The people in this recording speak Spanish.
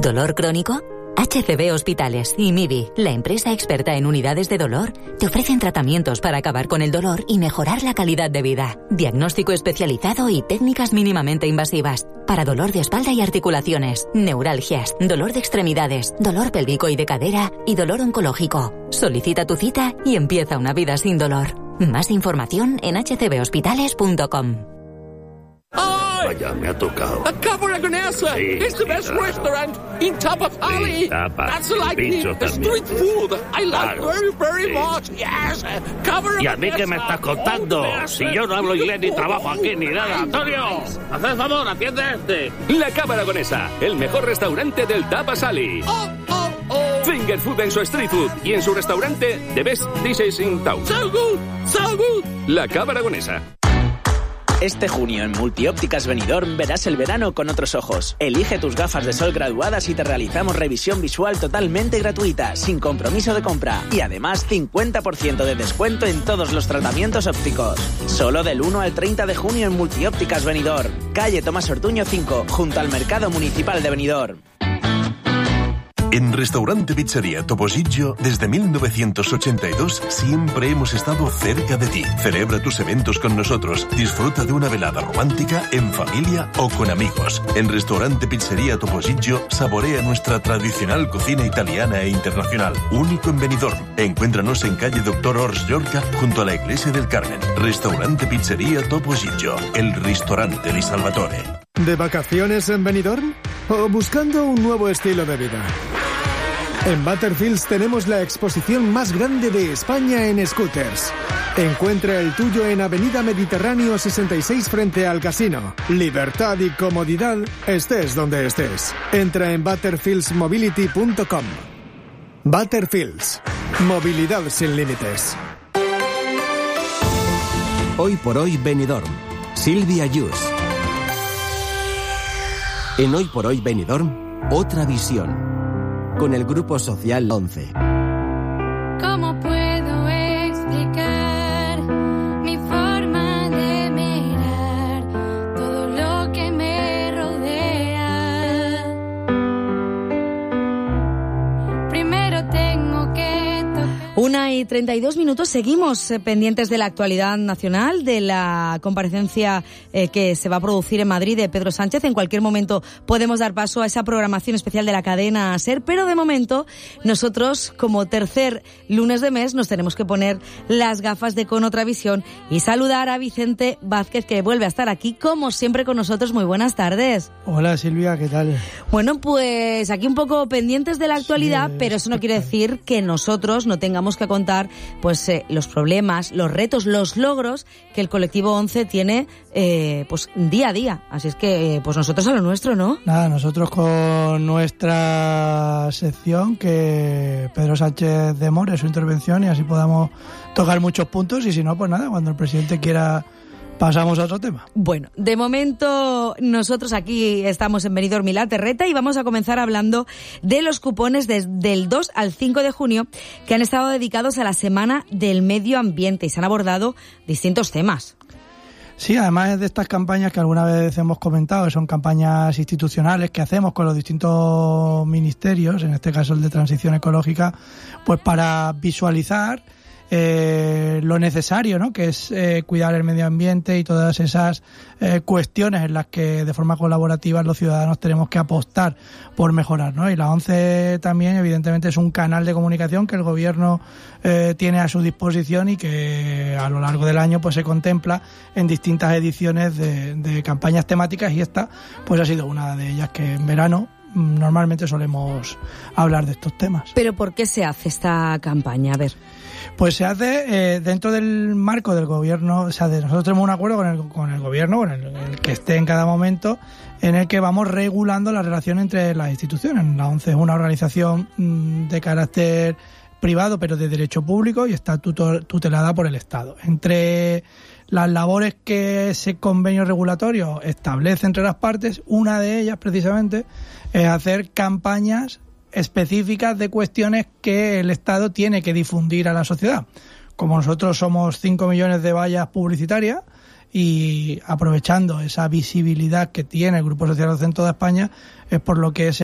¿Dolor crónico? HCB Hospitales y MIBI, la empresa experta en unidades de dolor, te ofrecen tratamientos para acabar con el dolor y mejorar la calidad de vida. Diagnóstico especializado y técnicas mínimamente invasivas. Para dolor de espalda y articulaciones, neuralgias, dolor de extremidades, dolor pélvico y de cadera y dolor oncológico. Solicita tu cita y empieza una vida sin dolor. Más información en hcbhospitales.com. Vaya, me ha tocado. A Cava Aragonesa! Sí, It's the best restaurant in Tapa Valley! Sí, tapas. That's like Bicho the también. street food! I like Claro. very much! Yes! Cava ¿Y a mí qué me estás contando? Si yo no hablo inglés ni trabajo aquí ni nada. ¡Antonio! ¡Haz el favor, atiende a este! La Cava Aragonesa, el mejor restaurante del Tapas Alley. Finger food en su street food y en su restaurante The Best Dishes in Town. So good! So good! La Cava Aragonesa. Este junio en Multiópticas Benidorm verás el verano con otros ojos. Elige tus gafas de sol graduadas y te realizamos revisión visual totalmente gratuita, sin compromiso de compra. Y además 50% de descuento en todos los tratamientos ópticos. Solo del 1 al 30 de junio en Multiópticas Benidorm. Calle Tomás Ortuño 5, junto al Mercado Municipal de Benidorm. En Restaurante Pizzería Topollillo, desde 1982, siempre hemos estado cerca de ti. Celebra tus eventos con nosotros. Disfruta de una velada romántica, en familia o con amigos. En Restaurante Pizzería Topollillo, saborea nuestra tradicional cocina italiana e internacional. Único en Benidorm. Encuéntranos en calle Dr. Ors Llorca, junto a la Iglesia del Carmen. Restaurante Pizzería Topollillo, el ristorante di Salvatore. ¿De vacaciones en Benidorm? ¿O buscando un nuevo estilo de vida? En Butterfields tenemos la exposición más grande de España en scooters. Encuentra el tuyo en Avenida Mediterráneo 66 frente al casino. Libertad y comodidad, estés donde estés. Entra en butterfieldsmobility.com. Butterfields. Movilidad sin límites. Hoy por hoy Benidorm. Silvia Yus. En Hoy por hoy Benidorm, otra visión. Con el Grupo Social 11. ¿Cómo puedo explicar mi forma de mirar todo lo que me rodea? Primero tengo que tocar. 1:32, seguimos pendientes de la actualidad nacional, de la comparecencia que se va a producir en Madrid de Pedro Sánchez. En cualquier momento podemos dar paso a esa programación especial de la cadena SER, pero de momento nosotros, como tercer lunes de mes, nos tenemos que poner las gafas de Con Otra Visión y saludar a Vicente Vázquez, que vuelve a estar aquí, como siempre, con nosotros. Muy buenas tardes. Hola Silvia, ¿qué tal? Bueno, pues aquí un poco pendientes de la actualidad, sí, pero eso no quiere decir que nosotros no tengamos que contar pues los problemas, los retos, los logros que el colectivo 11 tiene pues día a día. Así es que pues nosotros a lo nuestro, ¿no? Nada, nosotros con nuestra sección, que Pedro Sánchez demore su intervención y así podamos tocar muchos puntos, y si no, pues nada, cuando el presidente quiera pasamos a otro tema. Bueno, de momento nosotros aquí estamos en Benidorm y La Terreta y vamos a comenzar hablando de los cupones del 2 al 5 de junio que han estado dedicados a la Semana del Medio Ambiente y se han abordado distintos temas. Sí, además es de estas campañas que alguna vez hemos comentado, que son campañas institucionales que hacemos con los distintos ministerios, en este caso el de Transición Ecológica, pues para visualizar lo necesario, ¿no?, que es cuidar el medio ambiente y todas esas cuestiones en las que de forma colaborativa los ciudadanos tenemos que apostar por mejorar, ¿no? Y la ONCE también, evidentemente, es un canal de comunicación que el gobierno tiene a su disposición y que a lo largo del año pues se contempla en distintas ediciones de campañas temáticas, y esta pues ha sido una de ellas, que en verano normalmente solemos hablar de estos temas. ¿Pero por qué se hace esta campaña? A ver. Pues se hace dentro del marco del gobierno. O sea, nosotros tenemos un acuerdo con el gobierno, con el que esté en cada momento, en el que vamos regulando la relación entre las instituciones. La ONCE es una organización de carácter privado, pero de derecho público, y está tutelada por el Estado. Entre las labores que ese convenio regulatorio establece entre las partes, una de ellas precisamente es hacer campañas específicas de cuestiones que el Estado tiene que difundir a la sociedad. Como nosotros somos 5 millones de vallas publicitarias, y aprovechando esa visibilidad que tiene el Grupo Social en toda España, es por lo que